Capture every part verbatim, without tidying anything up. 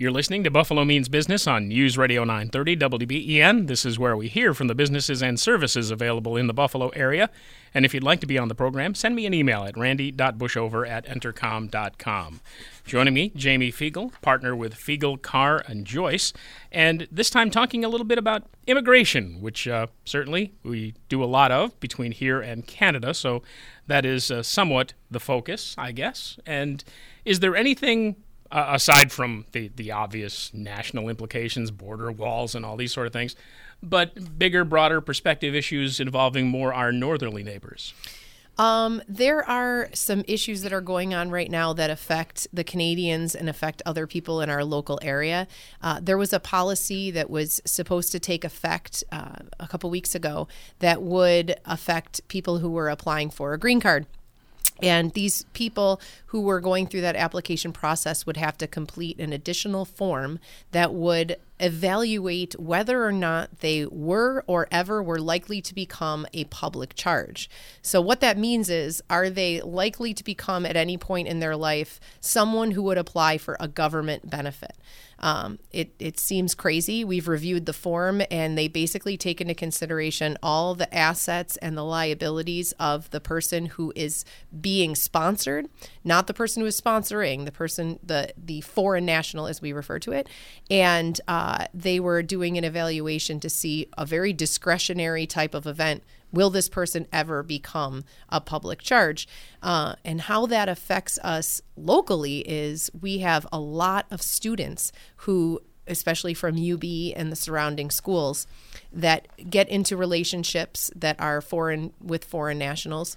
You're listening to Buffalo Means Business on News Radio nine thirty W B E N. This is where we hear from the businesses and services available in the Buffalo area. And if you'd like to be on the program, send me an email at randy dot bushover at entercom dot com. Joining me, Jamie Fiegel, partner with Fiegel, Carr, and Joyce, and this time talking a little bit about immigration, which uh, certainly we do a lot of between here and Canada, so that is uh, somewhat the focus, I guess. And is there anything, uh, aside from the, the obvious national implications, border walls and all these sort of things, but bigger, broader perspective issues involving more our northerly neighbors? Um, there are some issues that are going on right now that affect the Canadians and affect other people in our local area. Uh, there was a policy that was supposed to take effect uh, a couple weeks ago that would affect people who were applying for a green card. And these people who were going through that application process would have to complete an additional form that would evaluate whether or not they were or ever were likely to become a public charge. So what that means is, are they likely to become at any point in their life someone who would apply for a government benefit? Um, it, it seems crazy. We've reviewed the form, and they basically take into consideration all the assets and the liabilities of the person who is being sponsored, not the person who is sponsoring, the person, the the foreign national, as we refer to it. And uh, they were doing an evaluation to see a very discretionary type of event. Will this person ever become a public charge? Uh, and how that affects us locally is we have a lot of students who, especially from U B and the surrounding schools, that get into relationships that are foreign with foreign nationals.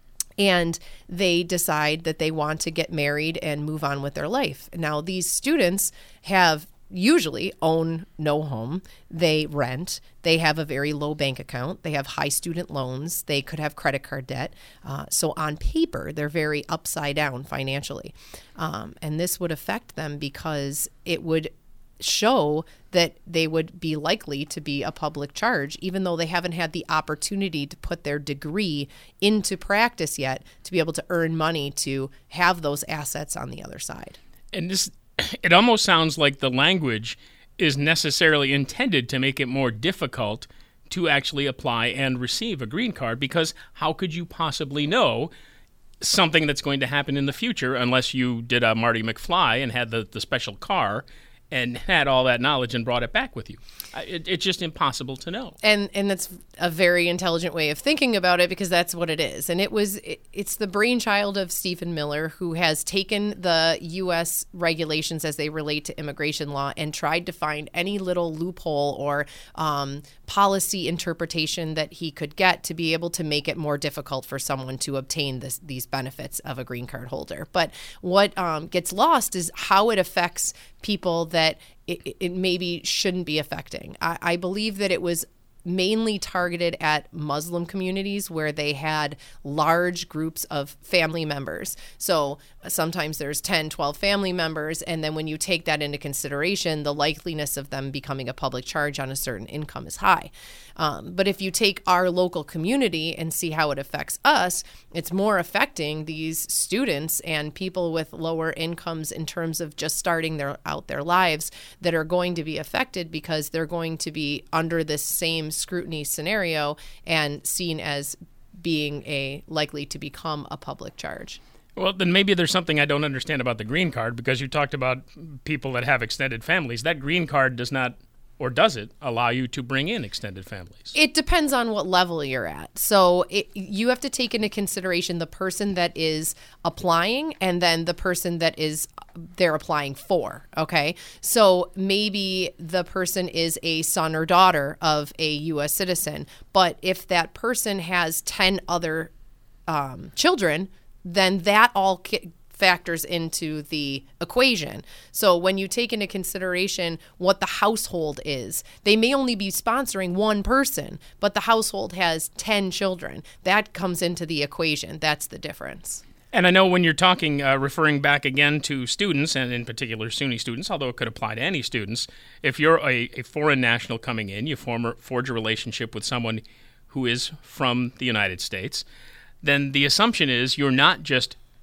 And they decide that they want to get married and move on with their life. Now, these students have usually own no home. They rent. They have a very low bank account. They have high student loans. They could have credit card debt. Uh, so on paper, they're very upside down financially. Um, and this would affect them because it would show that they would be likely to be a public charge, even though they haven't had the opportunity to put their degree into practice yet to be able to earn money to have those assets on the other side. And this It almost sounds like the language is necessarily intended to make it more difficult to actually apply and receive a green card, because how could you possibly know something that's going to happen in the future unless you did a Marty McFly and had the, the special car and had all that knowledge and brought it back with you? It, it's just impossible to know. And and that's a very intelligent way of thinking about it, because that's what it is. And it was it, it's the brainchild of Stephen Miller, who has taken the U S regulations as they relate to immigration law and tried to find any little loophole or um, policy interpretation that he could get to be able to make it more difficult for someone to obtain this, these benefits of a green card holder. But what um, gets lost is how it affects people that it, it maybe shouldn't be affecting. I, I believe that it was mainly targeted at Muslim communities where they had large groups of family members. So sometimes there's ten, twelve family members, and then when you take that into consideration, the likeliness of them becoming a public charge on a certain income is high. Um, but if you take our local community and see how it affects us, it's more affecting these students and people with lower incomes in terms of just starting their out their lives that are going to be affected, because they're going to be under this same scrutiny scenario and seen as being a likely to become a public charge. Well, then maybe there's something I don't understand about the green card, because you talked about people that have extended families. That green card does not, or does it, allow you to bring in extended families? It depends on what level you're at. So it, you have to take into consideration the person that is applying and then the person that is they're applying for, okay? So maybe the person is a son or daughter of a U S citizen, but if that person has ten other um, children, then that all ki- factors into the equation. So when you take into consideration what the household is, they may only be sponsoring one person, but the household has ten children. That comes into the equation. That's the difference. And I know when you're talking, uh, referring back again to students, and in particular SUNY students, although it could apply to any students, if you're a, a foreign national coming in, you form a, forge a relationship with someone who is from the United States, then the assumption is you're not just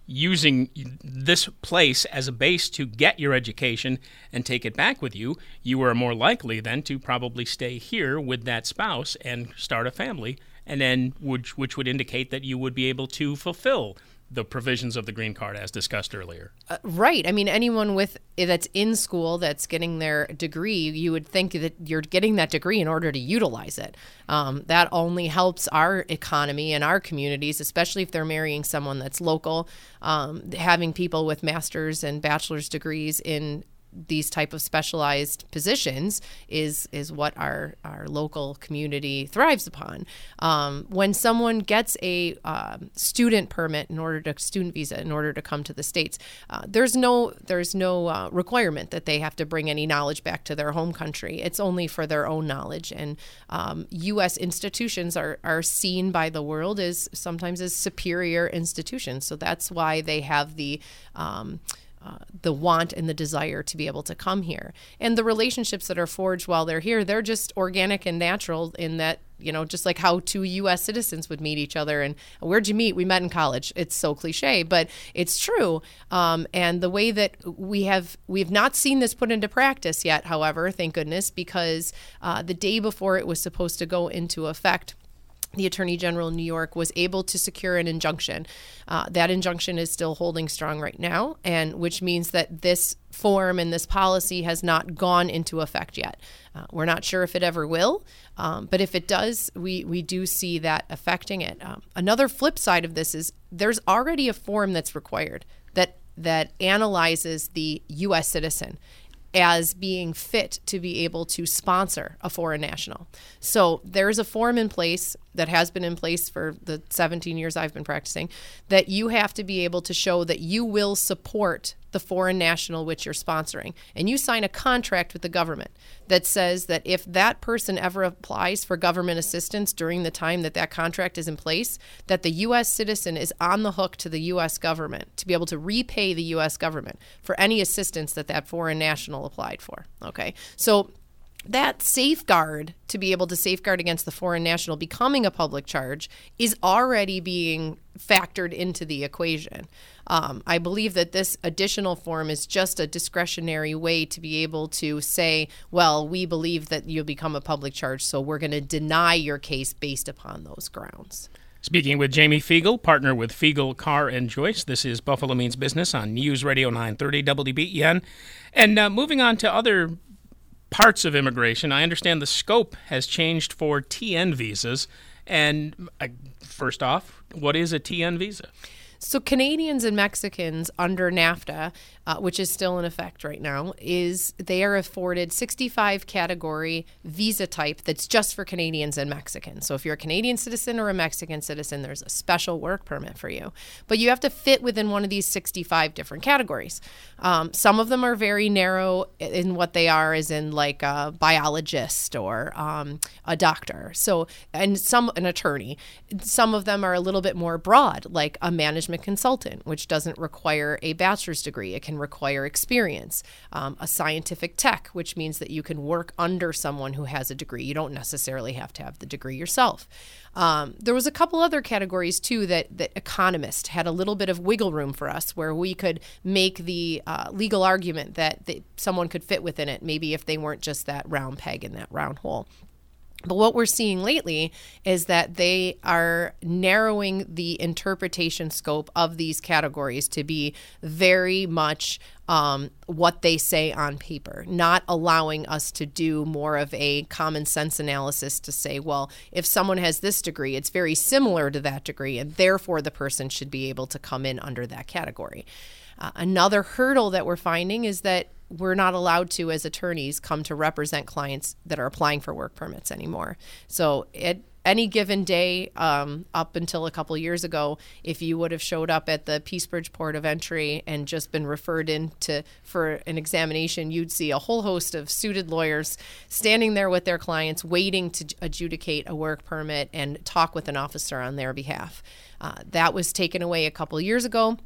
using this place as a base to get your education and take it back with you, you are more likely then to probably stay here with that spouse and start a family, and then which, which would indicate that you would be able to fulfill the provisions of the green card as discussed earlier. Uh, right. I mean, anyone with that's in school that's getting their degree, you would think that you're getting that degree in order to utilize it. Um, that only helps our economy and our communities, especially if they're marrying someone that's local. Um, having people with master's and bachelor's degrees in these type of specialized positions is is what our our local community thrives upon. Um, when someone gets a uh, student permit in order to student visa in order to come to the States, uh, there's no there's no uh, requirement that they have to bring any knowledge back to their home country. It's only for their own knowledge. And um, U S institutions are are seen by the world as sometimes as superior institutions. So that's why they have the um, Uh, the want and the desire to be able to come here. And the relationships that are forged while they're here, they're just organic and natural in that, you know, just like how two U S citizens would meet each other. And where'd you meet? We met in college. It's so cliche, but it's true. Um, and the way that we have, we have not seen this put into practice yet, however, thank goodness, because uh, the day before it was supposed to go into effect, the Attorney General in New York was able to secure an injunction. Uh, that injunction is still holding strong right now, and which means that this form and this policy has not gone into effect yet. Uh, we're not sure if it ever will, um, but if it does, we, we do see that affecting it. Um, another flip side of this is there's already a form that's required that that analyzes the U S citizen as being fit to be able to sponsor a foreign national. So there's a form in place that has been in place for the seventeen years I've been practicing, that you have to be able to show that you will support the foreign national which you're sponsoring. And you sign a contract with the government that says that if that person ever applies for government assistance during the time that that contract is in place, that the U S citizen is on the hook to the U S government to be able to repay the U S government for any assistance that that foreign national applied for. Okay, so that safeguard to be able to safeguard against the foreign national becoming a public charge is already being factored into the equation. Um, I believe that this additional form is just a discretionary way to be able to say, well, we believe that you'll become a public charge, so we're going to deny your case based upon those grounds. Speaking with Jamie Fiegel, partner with Fiegel, Carr and Joyce. This is Buffalo Means Business on News Radio nine thirty W B E N. And uh, moving on to other parts of immigration, I understand the scope has changed for T N visas. And uh, first off, what is a T N visa? So Canadians and Mexicans under NAFTA, uh, which is still in effect right now, is they are afforded sixty-five category visa type that's just for Canadians and Mexicans. So if you're a Canadian citizen or a Mexican citizen, there's a special work permit for you. But you have to fit within one of these sixty-five different categories. Um, some of them are very narrow in what they are, as in like a biologist or um, a doctor. So, and some an attorney. Some of them are a little bit more broad, like a management consultant, which doesn't require a bachelor's degree. It can require experience. Um, a scientific tech, which means that you can work under someone who has a degree. You don't necessarily have to have the degree yourself. Um, there was a couple other categories, too, that, that economists had a little bit of wiggle room for us where we could make the uh, legal argument that, that someone could fit within it, maybe if they weren't just that round peg in that round hole. But what we're seeing lately is that they are narrowing the interpretation scope of these categories to be very much um, what they say on paper, not allowing us to do more of a common sense analysis to say, well, if someone has this degree, it's very similar to that degree, and therefore the person should be able to come in under that category. Uh, another hurdle that we're finding is that we're not allowed to, as attorneys, come to represent clients that are applying for work permits anymore. So at any given day, um, up until a couple years ago, if you would have showed up at the Peacebridge Port of Entry and just been referred in to, for an examination, you'd see a whole host of suited lawyers standing there with their clients waiting to adjudicate a work permit and talk with an officer on their behalf. Uh, that was taken away a couple years ago.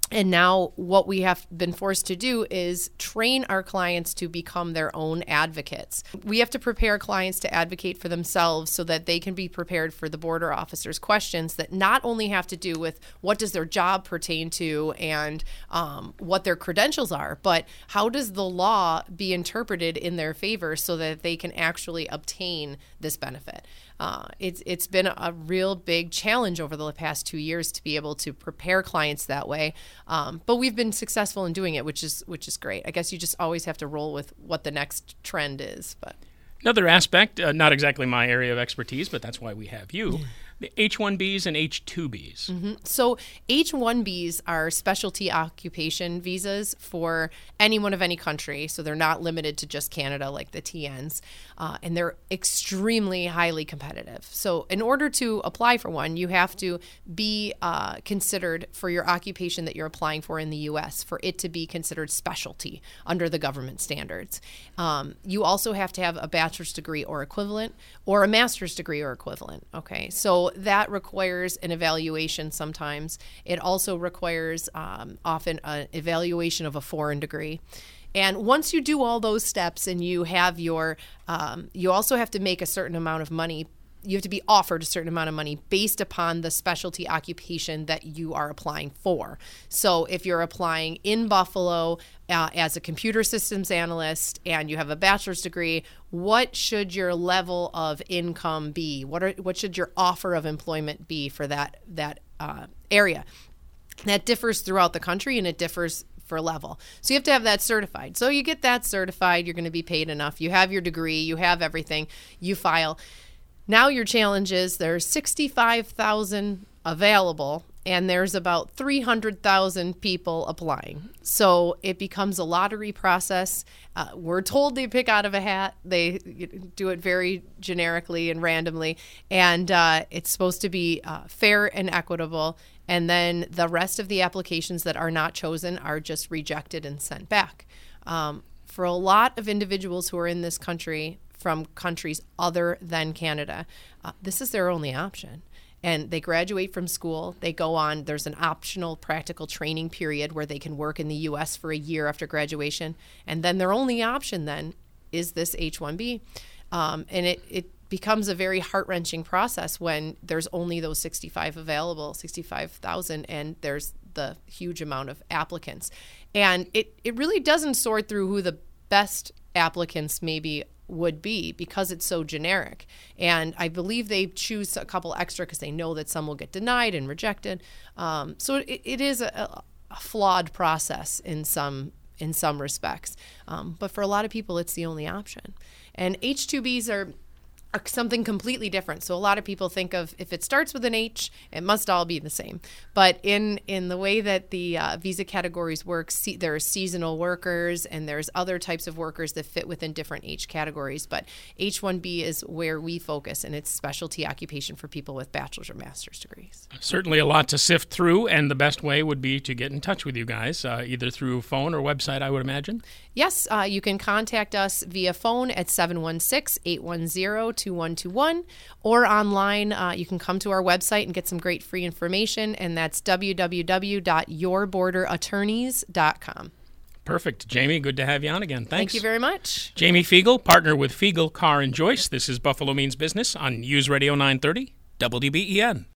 And now what we have been forced to do is train our clients to become their own advocates. We have to prepare clients to advocate for themselves so that they can be prepared for the border officers' questions that not only have to do with what does their job pertain to and um, what their credentials are, but how does the law be interpreted in their favor so that they can actually obtain this benefit. Uh, it's it's been a real big challenge over the past two years to be able to prepare clients that way, um, but we've been successful in doing it, which is which is great. I guess you just always have to roll with what the next trend is. But another aspect, uh, not exactly my area of expertise, but that's why we have you. The H one Bs and H two Bs. Mm-hmm. So H one Bs are specialty occupation visas for anyone of any country. So they're not limited to just Canada like the T Ns. Uh, and they're extremely highly competitive. So in order to apply for one, you have to be uh, considered for your occupation that you're applying for in the U S for it to be considered specialty under the government standards. Um, you also have to have a bachelor's degree or equivalent or a master's degree or equivalent. Okay, so that requires an evaluation sometimes. It also requires um, often an evaluation of a foreign degree. And once you do all those steps and you have your, um, you also have to make a certain amount of money. You have to be offered a certain amount of money based upon the specialty occupation that you are applying for. So if you're applying in Buffalo uh, as a computer systems analyst and you have a bachelor's degree, what should your level of income be? What are what should your offer of employment be for that that uh, area? That differs throughout the country and it differs for level. So you have to have that certified. So you get that certified, you're going to be paid enough. You have your degree, you have everything, you file. Now your challenge is there's sixty-five thousand available and there's about three hundred thousand people applying. So it becomes a lottery process. Uh, we're told they pick out of a hat. They do it very generically and randomly. And uh, it's supposed to be uh, fair and equitable. And then the rest of the applications that are not chosen are just rejected and sent back. Um, for a lot of individuals who are in this country from countries other than Canada, uh, this is their only option. And they graduate from school, they go on, there's an optional practical training period where they can work in the U S for a year after graduation. And then their only option then is this H one B. Um, and it, it becomes a very heart-wrenching process when there's only those sixty-five available, sixty-five thousand, and there's the huge amount of applicants. And it, it really doesn't sort through who the best applicants maybe would be because it's so generic. And I believe they choose a couple extra because they know that some will get denied and rejected. Um, so it, it is a, a flawed process in some in some respects. Um, but for a lot of people, it's the only option. And H two Bs are are something completely different. So a lot of people think of if it starts with an H, it must all be the same. But in in the way that the uh, visa categories work, see, there are seasonal workers and there's other types of workers that fit within different H categories. But H one B is where we focus, and it's specialty occupation for people with bachelor's or master's degrees. Certainly a lot to sift through, and the best way would be to get in touch with you guys, uh, either through phone or website, I would imagine. Yes, uh, you can contact us via phone at seven one six, eight one zero, two one two one, or online. Uh, you can come to our website and get some great free information, and that's w w w dot your border attorneys dot com. Perfect. Jamie, good to have you on again. Thanks. Thank you very much. Jamie Fiegel, partner with Fiegel, Carr and Joyce. This is Buffalo Means Business on News Radio nine thirty, W D B E N.